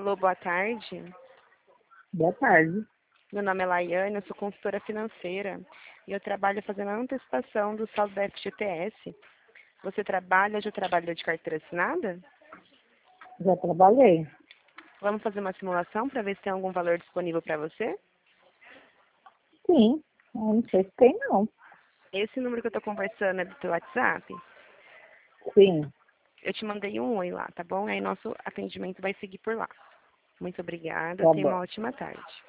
Alô, boa tarde. Boa tarde. Meu nome é Laiane, eu sou consultora financeira e eu trabalho fazendo a antecipação do saldo da FGTS. Você já trabalha de carteira assinada? Já trabalhei. Vamos fazer uma simulação para ver se tem algum valor disponível para você? Sim. Eu não sei se tem, não. Esse número que eu estou conversando é do teu WhatsApp? Sim. Eu te mandei um oi lá, tá bom? Aí nosso atendimento vai seguir por lá. Muito obrigada, Tá tenha uma bom. ótima tarde.